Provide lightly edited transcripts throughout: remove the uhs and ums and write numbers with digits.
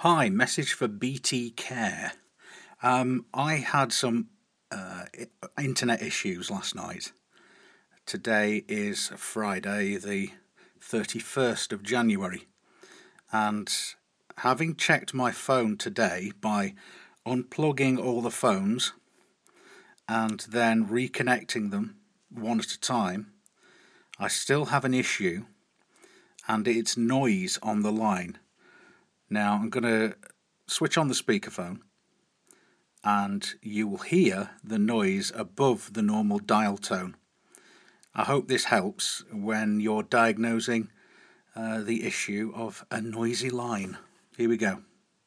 Hi, message for BT Care. I had some internet issues last night. Today is Friday, the 31st of January, and having checked my phone today by unplugging all the phones and then reconnecting them one at a time, I still have an issue, and it's noise on the line. Now I'm going to switch on the speakerphone and you will hear the noise above the normal dial tone. I hope this helps when you're diagnosing the issue of a noisy line. Here we go.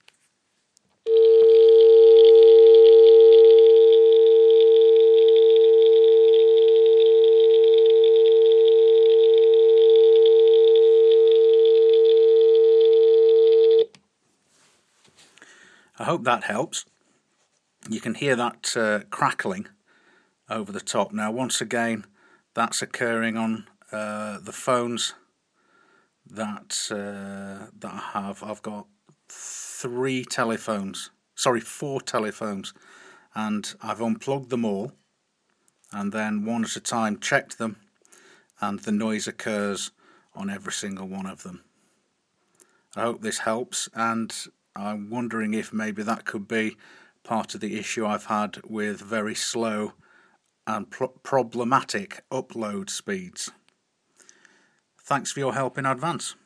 I hope that helps. You can hear that crackling over the top. Now, once again, that's occurring on the phones that I have. I've got four telephones, and I've unplugged them all, and then one at a time checked them, and the noise occurs on every single one of them. I hope this helps, and I'm wondering if maybe that could be part of the issue I've had with very slow and problematic upload speeds. Thanks for your help in advance.